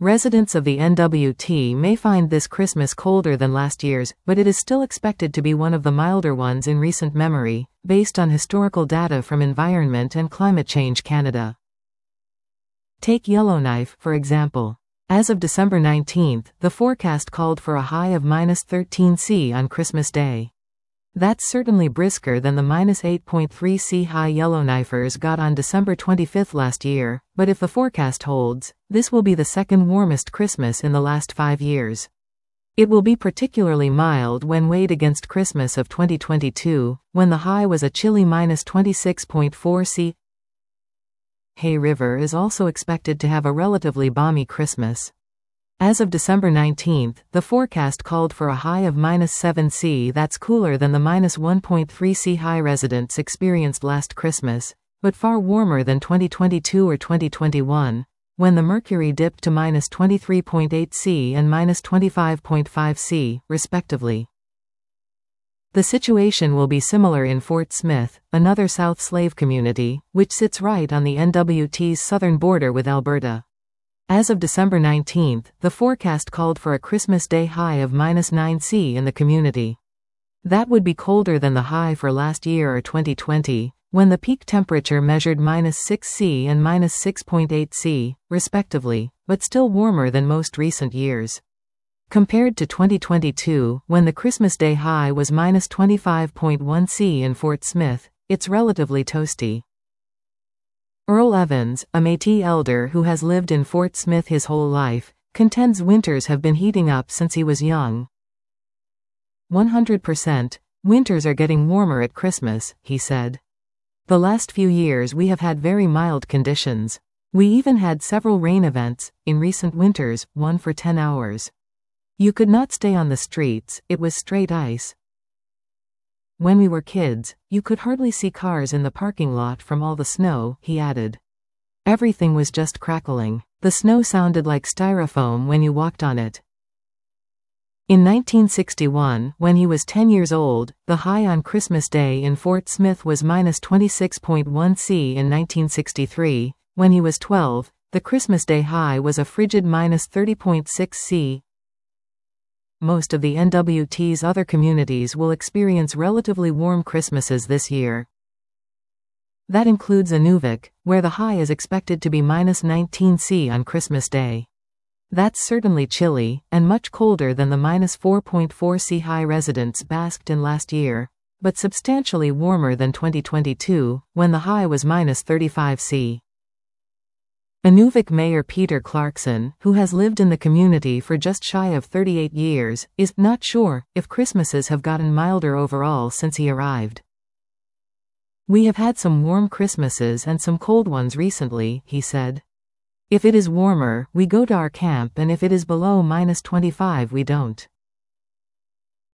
Residents of the NWT may find this Christmas colder than last year's, but it is still expected to be one of the milder ones in recent memory, based on historical data from Environment and Climate Change Canada. Take Yellowknife, for example. As of December 19, the forecast called for a high of -13°C on Christmas Day. That's certainly brisker than the -8.3°C high Yellowknifers got on December 25 last year, but if the forecast holds, this will be the second warmest Christmas in the last 5 years. It will be particularly mild when weighed against Christmas of 2022, when the high was a chilly -26.4°C. Hay River is also expected to have a relatively balmy Christmas. As of December 19, the forecast called for a high of -7°C. That's cooler than the -1.3°C high residents experienced last Christmas, but far warmer than 2022 or 2021, when the mercury dipped to -23.8°C and -25.5°C, respectively. The situation will be similar in Fort Smith, another South slave community, which sits right on the NWT's southern border with Alberta. As of December 19, the forecast called for a Christmas Day high of -9°C in the community. That would be colder than the high for last year or 2020, when the peak temperature measured -6°C and -6.8°C, respectively, but still warmer than most recent years. Compared to 2022, when the Christmas Day high was -25.1°C in Fort Smith, it's relatively toasty. Earl Evans, a Métis elder who has lived in Fort Smith his whole life, contends winters have been heating up since he was young. 100%, winters are getting warmer at Christmas, he said. The last few years we have had very mild conditions. We even had several rain events, in recent winters, one for 10 hours. You could not stay on the streets, it was straight ice. When we were kids, you could hardly see cars in the parking lot from all the snow, he added. Everything was just crackling. The snow sounded like styrofoam when you walked on it. In 1961, when he was 10 years old, the high on Christmas Day in Fort Smith was -26.1°C. In 1963, when he was 12, the Christmas Day high was a frigid -30.6°C. Most of the NWT's other communities will experience relatively warm Christmases this year. That includes Inuvik, where the high is expected to be -19°C on Christmas Day. That's certainly chilly, and much colder than the -4.4°C high residents basked in last year, but substantially warmer than 2022, when the high was -35°C. Inuvik Mayor Peter Clarkson, who has lived in the community for just shy of 38 years, is not sure if Christmases have gotten milder overall since he arrived. We have had some warm Christmases and some cold ones recently, he said. If it is warmer, we go to our camp, and if it is below -25 we don't.